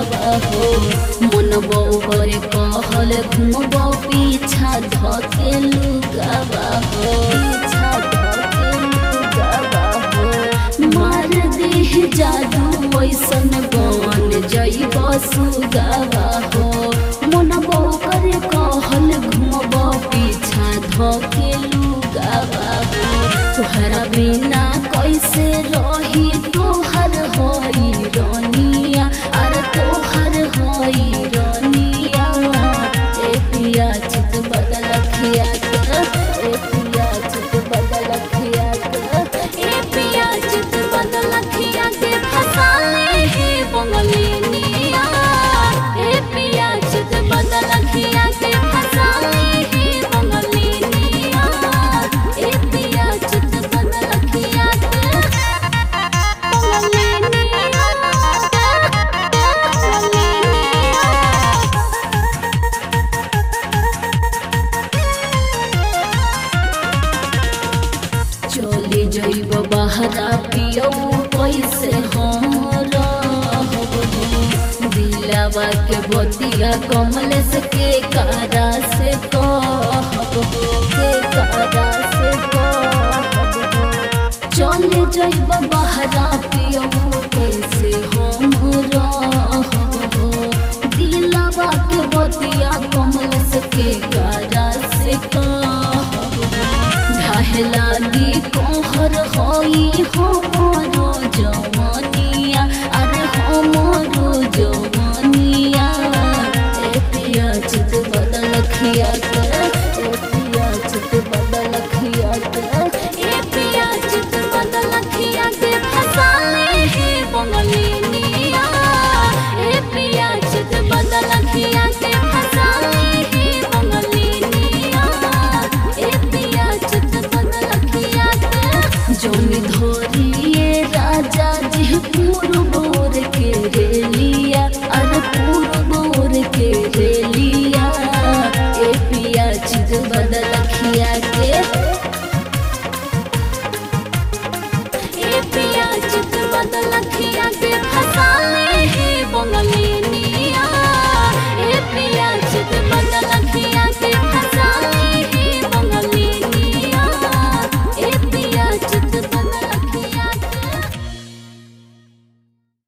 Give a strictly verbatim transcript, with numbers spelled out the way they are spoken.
गावा हो मन बौबर कहल घुमबो पीछा धके लुगावा हो पीछा धके लुगावा हो मार दे जादू ऐसन बन जइब सुगावा हो मन बौबर कहल घुमबो पीछा धके लुगावा हो तोहरा बिना कैसे रही तोहर होई रनिया अरे तोहर होई रनिया ए पिया चित बदल खिया ए पिया चित बदल खिया ए पिया चित बदल खिया के फसा ले हे बंगलिनिया ए पिया चित बदल खिया के फसा ले हे बंगलिनिया ए पिया चित बदल खिया के चले जइब बहरा पियो कैसे हम रहब दिलावा के बतिया कमलेश के कारा से कहब के कारा से कहब चले जइब बहरा पियो